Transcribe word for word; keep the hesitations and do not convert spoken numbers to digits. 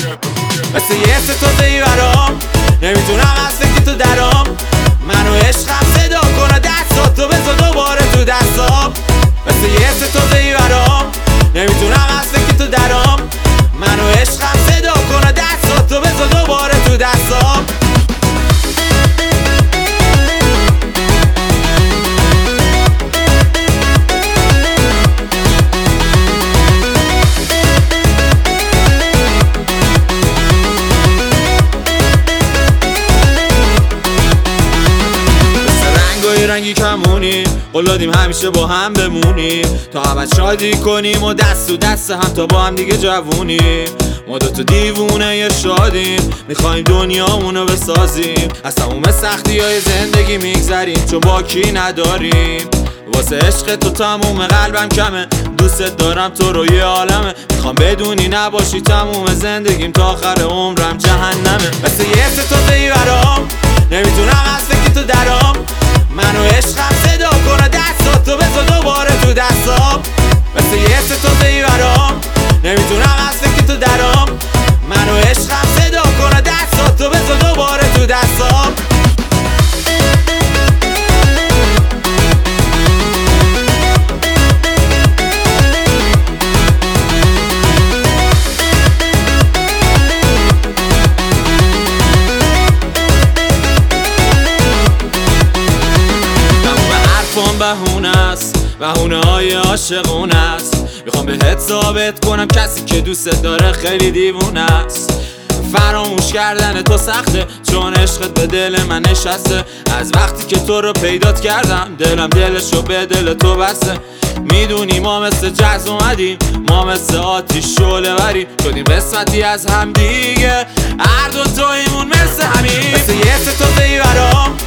مثل یه ستازهی برام نمیتونم از فکر تو درام. منو عشقم صدا کنه دستاتو بذار دوباره تو دستام. مثل یه ستازهی برام نمیتونم از فکر تو درام. منو عشقم صدا کنه دستاتو بذار دوباره تو دستام. رنگی کمونی قلادیم همیشه با هم بمونی تا همه شادی کنیم و دست و دست هم تا با هم دیگه جوونی. ما دوتا دیوونه یه شادیم میخوایم دنیامونو بسازیم. از تموم سختی های زندگی میگذریم چون باکی نداریم. واسه عشق تو تموم قلبم کمه دوست دارم تو رو یه عالمه. میخوام بدونی نباشی تموم زندگیم تا آخر عمرم جهنمه. مثل یه ستازهی برام نمیتونم از فکر تو درام. منو عشقم صدا کنه دستاتو بذار دوباره تو دستام. مثل یه ستازهی برام نمیتونم از فکر تو درام. منو عشقم صدا کنه دستاتو بذار دوباره تو دستام. بهونه است بهونه های عاشقونه است. میخوام بهت ثابت کنم کسی که دوست داره خیلی دیوونه است. فراموش کردن تو سخته چون عشقت به دل من نشسته. از وقتی که تو رو پیدات کردم دلم دلشو به دل تو بسته. میدونی ما مثل جز اومدیم ما مثل آتیش شعله وریم. شدیم قسمتی از هم دیگه هر دو تایمون مثل همین. مثل یه ستازهی برام